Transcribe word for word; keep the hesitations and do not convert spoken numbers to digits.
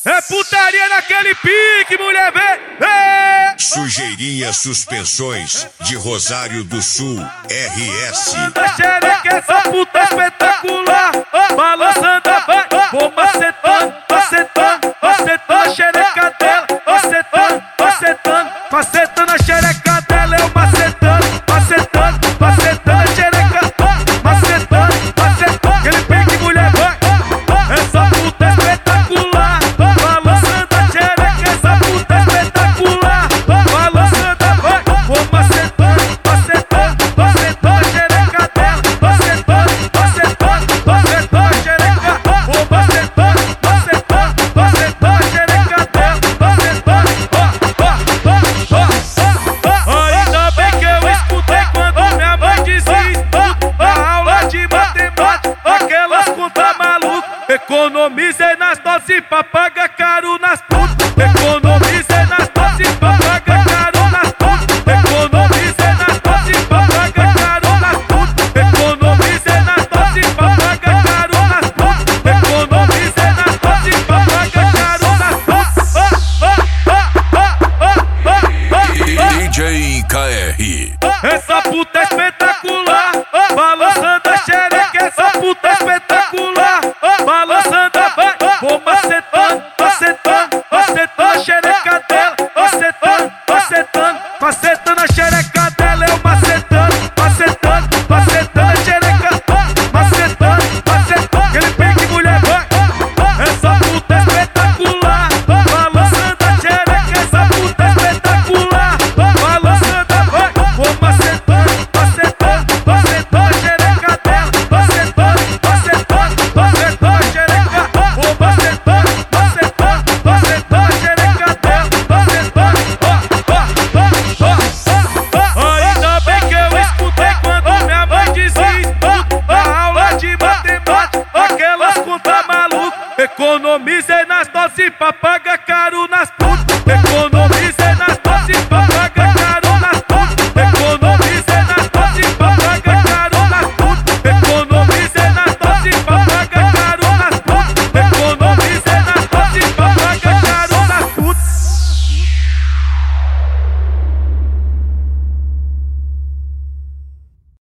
É putaria naquele pique, mulher, vem! É. Sujeirinha Suspensões de Rosário do Sul, R S. A xereca, essa puta espetacular, balançando, vai, vou macetando, macetando, macetando a xereca dela, macetando, macetando, macetando a xereca dela, eu macetando, macetando, macetando a xereca, macetando, macetando, aquele pique, mulher, vai! Essa puta espetacular, balançando a xereca, essa puta espetacular, balançando, vai, vou macetando, macetando, macetando a xereca dela, macetando, macetando, macetando a xereca, vou macetando, macetando, macetando a xereca dela, macetando, ó, ó, ó. Ainda bem que eu escutei quando minha mãe dizia isso, na aula de matemática, aquelas contas malucas. Economizei nas doses pra pagar caro nas putas.